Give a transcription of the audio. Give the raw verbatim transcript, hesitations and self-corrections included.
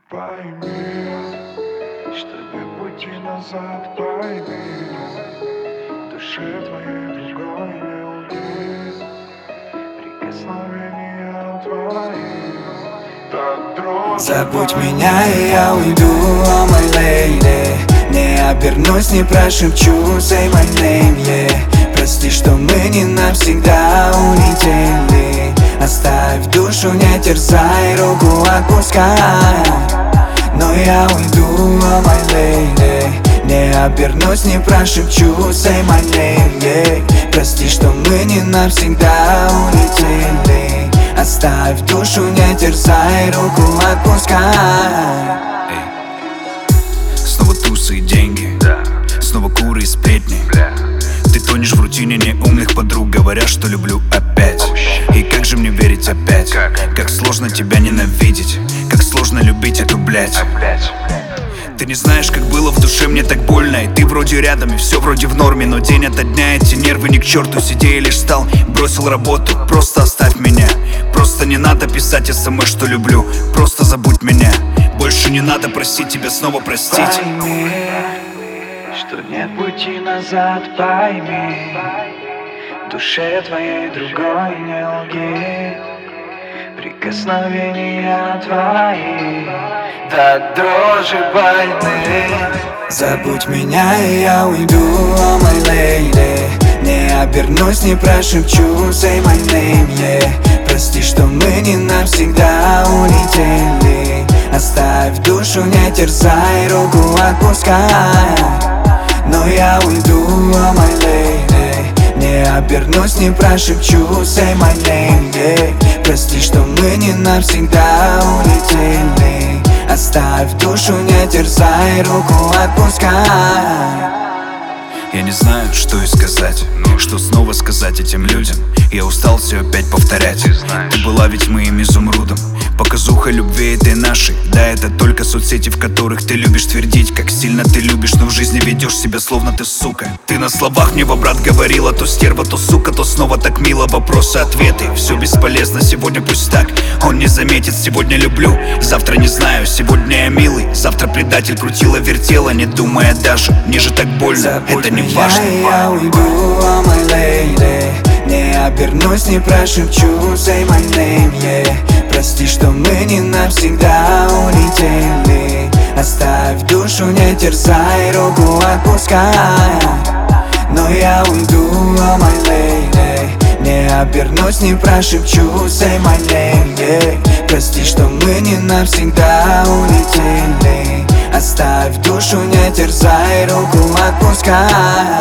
Пойми, что нет пути назад, пойми, в душе твоей другой не лги. Прикосновения твои так дрожат. Забудь меня, и я уйду, oh my lady. Не обернусь, не прошепчу, say my name, yeah. Прости, что мы не навсегда улетели. Оставь душу, не терзай, руку отпускай. Но я уйду, oh my lady. Не обернусь, не прошепчу, say my name, yeah. Прости, что мы не навсегда улетели. Оставь душу, не терзай, руку отпускай. Снова тусы и деньги, да. Снова куры и сплетни, бля. Ты тонешь в рутине неумных подруг, говоря, что люблю опять. oh, И как же мне верить опять? Как? Как сложно тебя ненавидеть, как сложно любить эту блядь. Опять. Ты не знаешь, как было в душе, мне так больно. И ты вроде рядом, и все вроде в норме. Но день ото дня эти нервы ни к черту. Сидя и лишь встал, бросил работу. Просто оставь меня. Просто не надо писать смс, что люблю. Просто забудь меня. Больше не надо просить тебя снова простить. Пойми, что нет пути назад, пойми, в душе твоей другой не лги. Прикосновения твои до дрожи больны. Забудь меня, и я уйду, oh my lady. Не обернусь, не прошепчу, say my name, yeah. Прости, что мы не навсегда улетели. Оставь душу, не терзай, руку отпускай. Но я уйду, oh my lady. Не обернусь, не прошепчу, say my name, yeah. Прости, что мы не навсегда улетели. Оставь душу, не терзай, руку отпускай. Я не знаю, что и сказать, что снова сказать этим людям. Я устал все опять повторять. Ты была ведь моим изумрудом, показуха любви этой нашей. Да, это только соцсети, в которых ты любишь твердить, как сильно ты любишь, но в жизни ведешь себя словно ты сука. Ты на словах мне во брат говорила, то стерва, то сука, то снова так мило. Вопросы-ответы, все бесполезно, сегодня пусть так. Он не заметит, сегодня люблю, завтра не знаю. Сегодня я милый, завтра предатель. Крутила-вертела, не думая даже, мне же так больно, Забудь это не меня, важно. и я уйду, oh my lady. Не обернусь, не прошепчу, say my name, yeah. Прости, что мы не навсегда улетели. Оставь душу, не терзай, руку отпускай. Но я уйду, oh my lady. Не обернусь, не прошепчу, say my name, yeah. Прости, что мы не навсегда улетели. Оставь душу, не терзай, руку отпускай.